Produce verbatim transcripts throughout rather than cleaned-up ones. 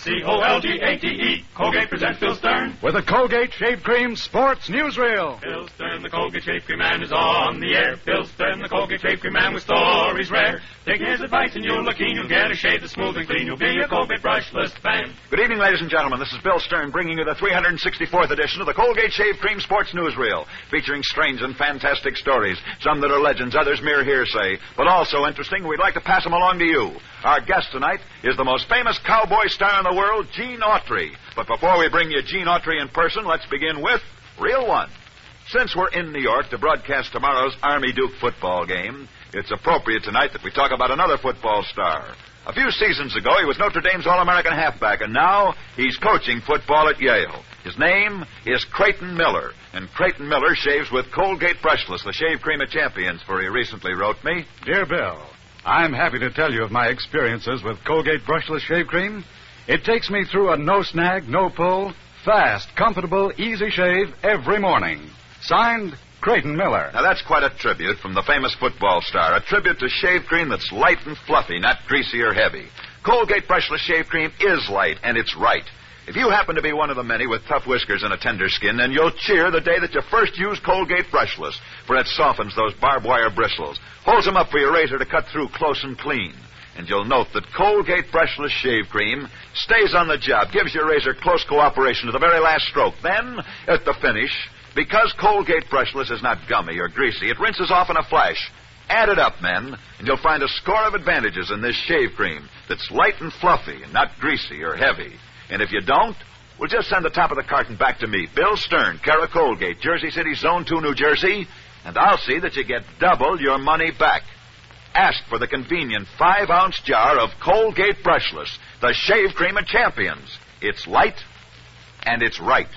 C O L G A T E. Colgate presents Bill Stern. With a Colgate Shave Cream Sports Newsreel. Bill Stern, the Colgate Shave Cream Man, is on the air. Bill Stern, the Colgate Shave Cream Man, with stories rare. Take his advice and you'll look keen. You'll get a shave that's smooth and clean. You'll be a Colgate brushless fan. Good evening, ladies and gentlemen. This is Bill Stern bringing you the three hundred sixty-fourth edition of the Colgate Shave Cream Sports Newsreel, featuring strange and fantastic stories, some that are legends, others mere hearsay, but also interesting. We'd like to pass them along to you. Our guest tonight is the most famous cowboy star in the world, Gene Autry. But before we bring you Gene Autry in person, let's begin with Reel One. Since we're in New York to broadcast tomorrow's Army-Duke football game, it's appropriate tonight that we talk about another football star. A few seasons ago, he was Notre Dame's All-American halfback, and now he's coaching football at Yale. His name is Creighton Miller, and Creighton Miller shaves with Colgate Brushless, the shave cream of champions, for he recently wrote me. Dear Bill, I'm happy to tell you of my experiences with Colgate Brushless Shave Cream. It takes me through a no-snag, no-pull, fast, comfortable, easy shave every morning. Signed, Creighton Miller. Now, that's quite a tribute from the famous football star, a tribute to shave cream that's light and fluffy, not greasy or heavy. Colgate Brushless Shave Cream is light, and it's right. If you happen to be one of the many with tough whiskers and a tender skin, then you'll cheer the day that you first use Colgate Brushless, for it softens those barbed wire bristles, holds them up for your razor to cut through close and clean. And you'll note that Colgate Brushless Shave Cream stays on the job, gives your razor close cooperation to the very last stroke. Then, at the finish, because Colgate Brushless is not gummy or greasy, it rinses off in a flash. Add it up, men, and you'll find a score of advantages in this shave cream that's light and fluffy and not greasy or heavy. And if you don't, well, just send the top of the carton back to me, Bill Stern, care of Colgate, Jersey City, Zone two, New Jersey, and I'll see that you get double your money back. Ask for the convenient five-ounce jar of Colgate Brushless, the shave cream of champions. It's light, and it's right.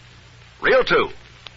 Reel two.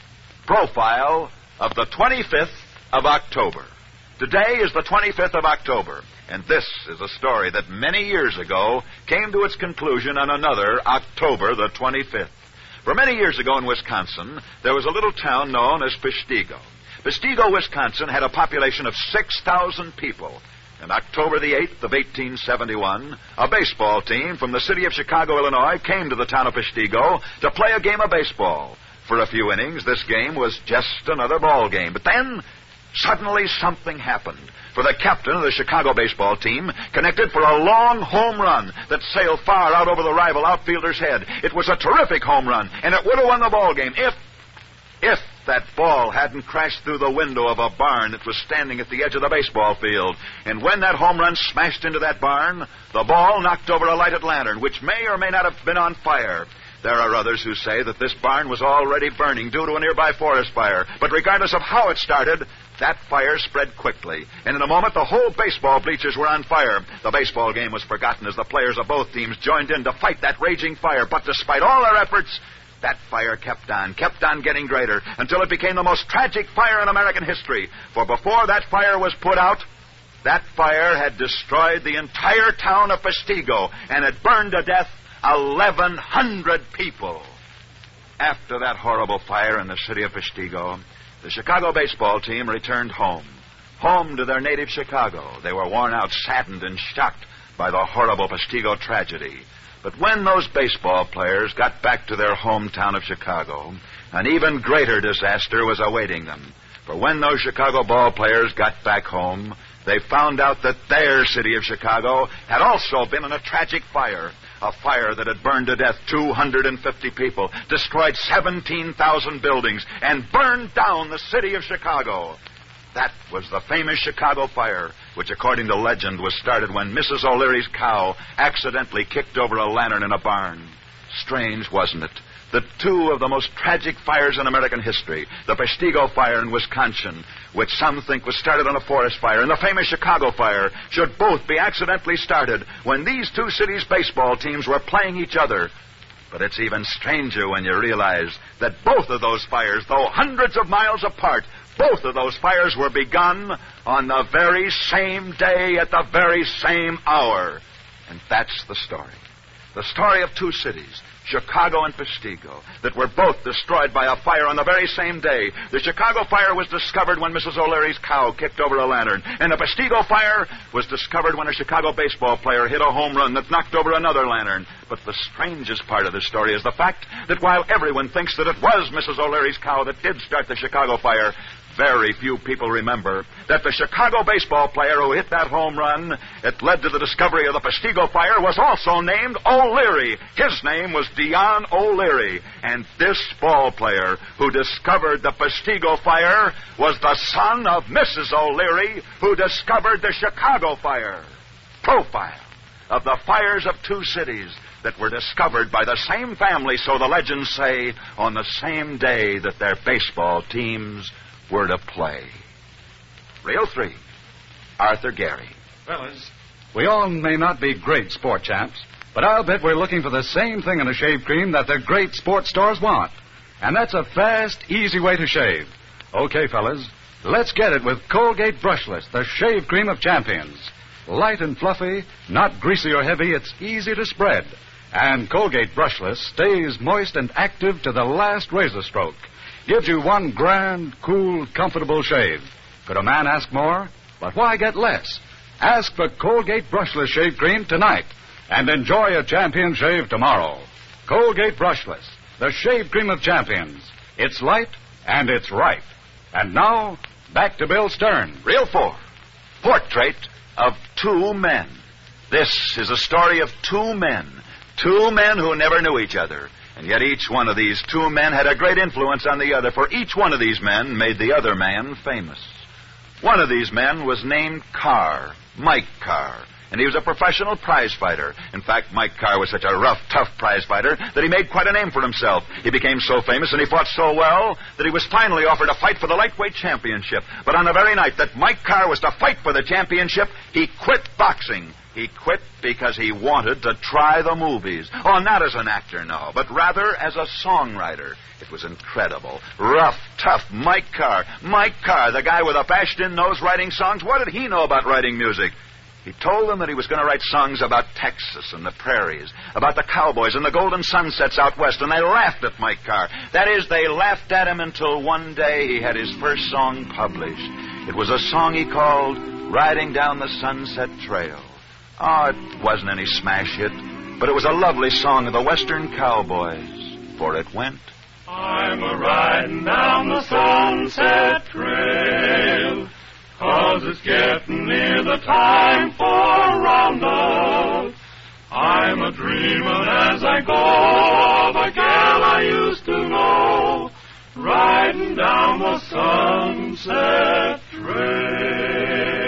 Profile of the twenty-fifth of October. Today is the twenty-fifth of October, and this is a story that many years ago came to its conclusion on another October the twenty-fifth. For many years ago in Wisconsin, there was a little town known as Peshtigo. Peshtigo, Wisconsin, had a population of six thousand people. On October the eighth of eighteen seventy-one, a baseball team from the city of Chicago, Illinois, came to the town of Peshtigo to play a game of baseball. For a few innings, this game was just another ball game. But then, suddenly something happened. For the captain of the Chicago baseball team connected for a long home run that sailed far out over the rival outfielder's head. It was a terrific home run, and it would have won the ball game if, if that ball hadn't crashed through the window of a barn that was standing at the edge of the baseball field. And when that home run smashed into that barn, the ball knocked over a lighted lantern, which may or may not have been on fire. There are others who say that this barn was already burning due to a nearby forest fire. But regardless of how it started, that fire spread quickly. And in a moment, the whole baseball bleachers were on fire. The baseball game was forgotten as the players of both teams joined in to fight that raging fire. But despite all their efforts, that fire kept on, kept on getting greater, until it became the most tragic fire in American history. For before that fire was put out, that fire had destroyed the entire town of Peshtigo, and had burned to death eleven hundred people. After that horrible fire in the city of Peshtigo, the Chicago baseball team returned home. Home to their native Chicago. They were worn out, saddened, and shocked by the horrible Peshtigo tragedy. But when those baseball players got back to their hometown of Chicago, an even greater disaster was awaiting them. For when those Chicago ball players got back home, they found out that their city of Chicago had also been in a tragic fire. A fire that had burned to death two hundred fifty people, destroyed seventeen thousand buildings, and burned down the city of Chicago. That was the famous Chicago fire, which, according to legend, was started when Missus O'Leary's cow accidentally kicked over a lantern in a barn. Strange, wasn't it? The two of the most tragic fires in American history, the Peshtigo fire in Wisconsin, which some think was started on a forest fire, and the famous Chicago fire, should both be accidentally started when these two cities' baseball teams were playing each other. But it's even stranger when you realize that both of those fires, though hundreds of miles apart, both of those fires were begun on the very same day at the very same hour. And that's the story. The story of two cities, Chicago and Peshtigo, that were both destroyed by a fire on the very same day. The Chicago fire was discovered when Missus O'Leary's cow kicked over a lantern, and the Peshtigo fire was discovered when a Chicago baseball player hit a home run that knocked over another lantern. But the strangest part of the story is the fact that while everyone thinks that it was Missus O'Leary's cow that did start the Chicago fire, very few people remember that the Chicago baseball player who hit that home run that led to the discovery of the Peshtigo fire was also named O'Leary. His name was Dion O'Leary. And this ball player who discovered the Peshtigo fire was the son of Missus O'Leary, who discovered the Chicago fire. Profile of the fires of two cities that were discovered by the same family, so the legends say, on the same day that their baseball teams were to play. Reel three, Arthur Gary. Fellas, we all may not be great sport champs, but I'll bet we're looking for the same thing in a shave cream that the great sports stores want. And that's a fast, easy way to shave. Okay, fellas, let's get it with Colgate Brushless, the shave cream of champions. Light and fluffy, not greasy or heavy, it's easy to spread. And Colgate Brushless stays moist and active to the last razor stroke. Gives you one grand, cool, comfortable shave. Could a man ask more? But why get less? Ask for Colgate Brushless Shave Cream tonight and enjoy a champion shave tomorrow. Colgate Brushless, the shave cream of champions. It's light and it's right. And now, back to Bill Stern. Reel four, Portrait of Two Men. This is a story of two men. Two men who never knew each other. And yet each one of these two men had a great influence on the other, for each one of these men made the other man famous. One of these men was named Carr, Mike Carr, and he was a professional prize fighter. In fact, Mike Carr was such a rough, tough prize fighter that he made quite a name for himself. He became so famous and he fought so well that he was finally offered a fight for the lightweight championship. But on the very night that Mike Carr was to fight for the championship, he quit boxing. He quit because he wanted to try the movies. Oh, not as an actor, no, but rather as a songwriter. It was incredible. Rough, tough Mike Carr. Mike Carr, the guy with a bashed-in nose writing songs. What did he know about writing music? He told them that he was going to write songs about Texas and the prairies, about the cowboys and the golden sunsets out west, and they laughed at Mike Carr. That is, they laughed at him until one day he had his first song published. It was a song he called Riding Down the Sunset Trail. Oh, it wasn't any smash hit, but it was a lovely song of the Western cowboys, for it went, I'm a-riding down the sunset trail, 'cause it's getting near the time for roundup. I'm a-dreaming as I go of a gal I used to know, riding down the sunset trail.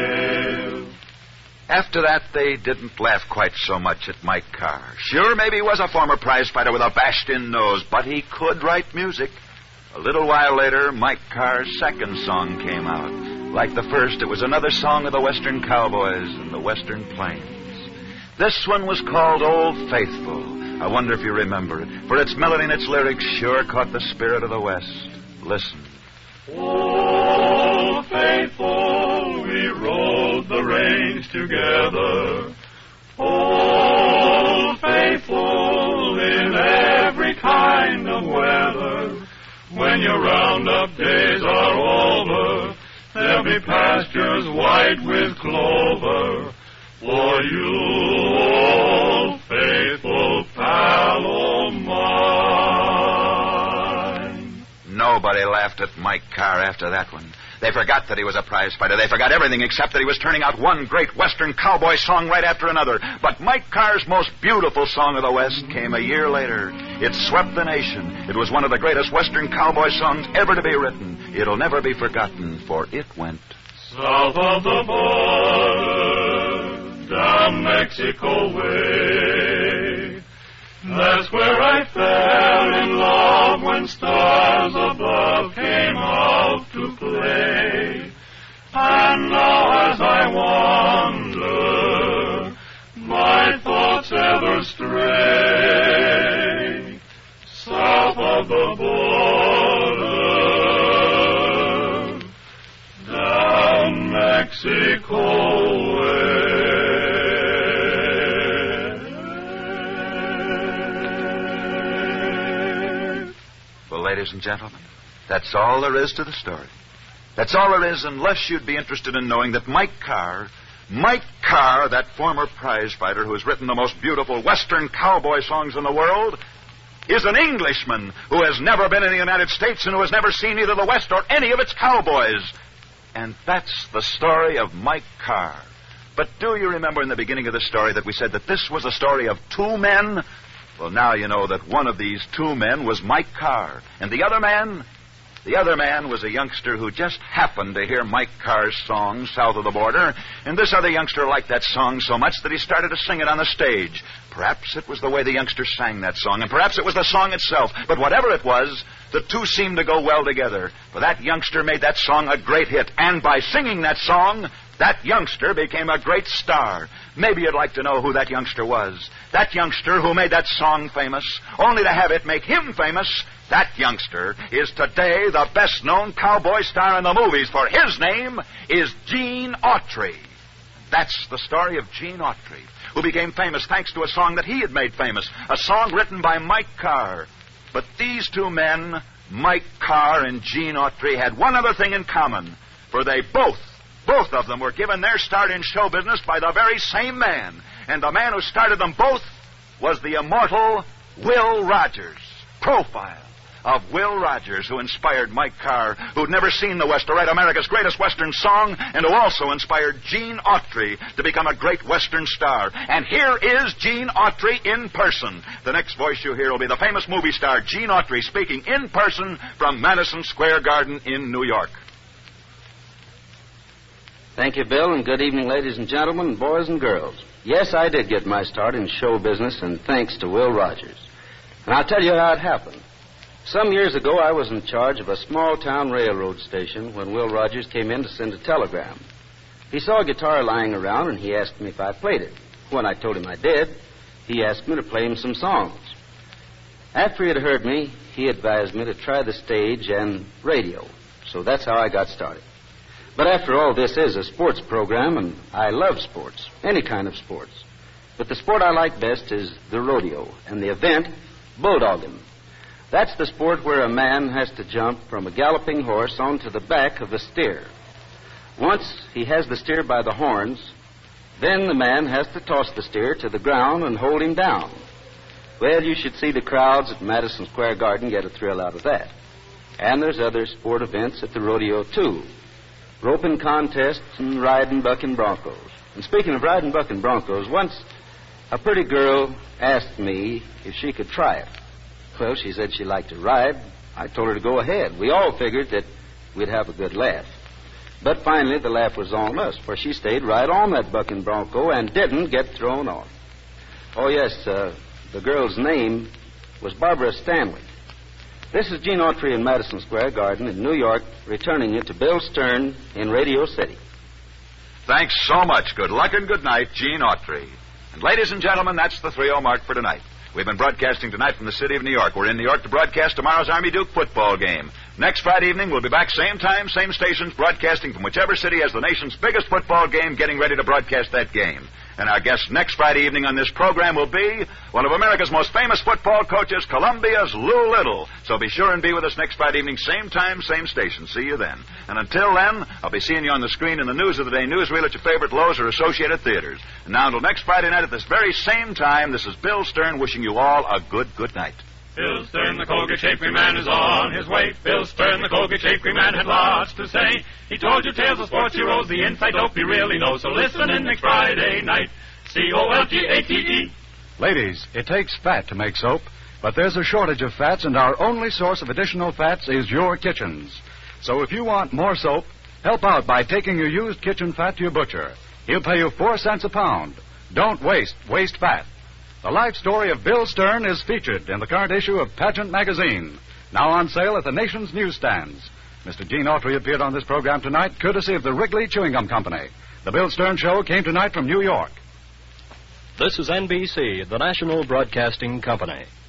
After that, they didn't laugh quite so much at Mike Carr. Sure, maybe he was a former prize fighter with a bashed-in nose, but he could write music. A little while later, Mike Carr's second song came out. Like the first, it was another song of the Western cowboys and the Western plains. This one was called Old Faithful. I wonder if you remember it, for its melody and its lyrics sure caught the spirit of the West. Listen. Old Faithful, we rode the range together. Old Faithful, in every kind of weather. When your roundup days are over, there'll be pastures white with clover for you, old faithful pal of mine. Nobody laughed at Mike Carr after that one. They forgot that he was a prize fighter. They forgot everything except that he was turning out one great Western cowboy song right after another. But Mike Carr's most beautiful song of the West came a year later. It swept the nation. It was one of the greatest Western cowboy songs ever to be written. It'll never be forgotten, for it went south of the border, down Mexico way. That's where I fell in love when stars above came out to play. And now as I wander, my thoughts ever stray south of the border, down Mexico way. ladies and gentlemen. That's all there is to the story. That's all there is, unless you'd be interested in knowing that Mike Carr, Mike Carr, that former prize fighter who has written the most beautiful Western cowboy songs in the world, is an Englishman who has never been in the United States and who has never seen either the West or any of its cowboys. And that's the story of Mike Carr. But do you remember in the beginning of the story that we said that this was a story of two men? Well, now you know that one of these two men was Mike Carr. And the other man? The other man was a youngster who just happened to hear Mike Carr's song, South of the Border, and this other youngster liked that song so much that he started to sing it on the stage. Perhaps it was the way the youngster sang that song, and perhaps it was the song itself, but whatever it was, the two seemed to go well together, for that youngster made that song a great hit, and by singing that song, that youngster became a great star. Maybe you'd like to know who that youngster was. That youngster who made that song famous, only to have it make him famous. That youngster is today the best-known cowboy star in the movies, for his name is Gene Autry. That's the story of Gene Autry, who became famous thanks to a song that he had made famous, a song written by Mike Carr. But these two men, Mike Carr and Gene Autry, had one other thing in common, for they both, both of them were given their start in show business by the very same man. And the man who started them both was the immortal Will Rogers. Profile of Will Rogers, who inspired Mike Carr, who'd never seen the West to write America's greatest Western song, and who also inspired Gene Autry to become a great Western star. And here is Gene Autry in person. The next voice you hear will be the famous movie star Gene Autry speaking in person from Madison Square Garden in New York. Thank you, Bill, and good evening, ladies and gentlemen, boys and girls. Yes, I did get my start in show business, and thanks to Will Rogers. And I'll tell you how it happened. Some years ago, I was in charge of a small-town railroad station when Will Rogers came in to send a telegram. He saw a guitar lying around, and he asked me if I played it. When I told him I did, he asked me to play him some songs. After he had heard me, he advised me to try the stage and radio. So that's how I got started. But after all, this is a sports program, and I love sports, any kind of sports. But the sport I like best is the rodeo, and the event, bulldogging. That's the sport where a man has to jump from a galloping horse onto the back of a steer. Once he has the steer by the horns, then the man has to toss the steer to the ground and hold him down. Well, you should see the crowds at Madison Square Garden get a thrill out of that. And there's other sport events at the rodeo, too. Roping contests and riding bucking broncos. And speaking of riding bucking broncos, once a pretty girl asked me if she could try it. Well, she said she liked to ride. I told her to go ahead. We all figured that we'd have a good laugh. But finally, the laugh was on us, for she stayed right on that bucking bronco and didn't get thrown off. Oh, yes, uh, the girl's name was Barbara Stanley. This is Gene Autry in Madison Square Garden in New York, returning you to Bill Stern in Radio City. Thanks so much. Good luck and good night, Gene Autry. And ladies and gentlemen, that's the three oh mark for tonight. We've been broadcasting tonight from the city of New York. We're in New York to broadcast tomorrow's Army Duke football game. Next Friday evening, we'll be back same time, same stations, broadcasting from whichever city has the nation's biggest football game, getting ready to broadcast that game. And our guest next Friday evening on this program will be one of America's most famous football coaches, Columbia's Lou Little. So be sure and be with us next Friday evening, same time, same station. See you then. And until then, I'll be seeing you on the screen in the News of the Day newsreel at your favorite Lowe's or Associated Theaters. And now until next Friday night at this very same time, this is Bill Stern wishing you all a good, good night. Bill Stern, the Colgate Shave Cream Man, is on his way. Bill Stern, the Colgate Shave Cream Man, had lots to say. He told you tales of sports heroes, the inside dope he really knows. So listen in next Friday night. C O L G A T E. Ladies, it takes fat to make soap, but there's a shortage of fats, and our only source of additional fats is your kitchens. So if you want more soap, help out by taking your used kitchen fat to your butcher. He'll pay you four cents a pound. Don't waste, waste fat. The life story of Bill Stern is featured in the current issue of Pageant magazine, now on sale at the nation's newsstands. Mister Gene Autry appeared on this program tonight, courtesy of the Wrigley Chewing Gum Company. The Bill Stern Show came tonight from New York. This is N B C, the National Broadcasting Company.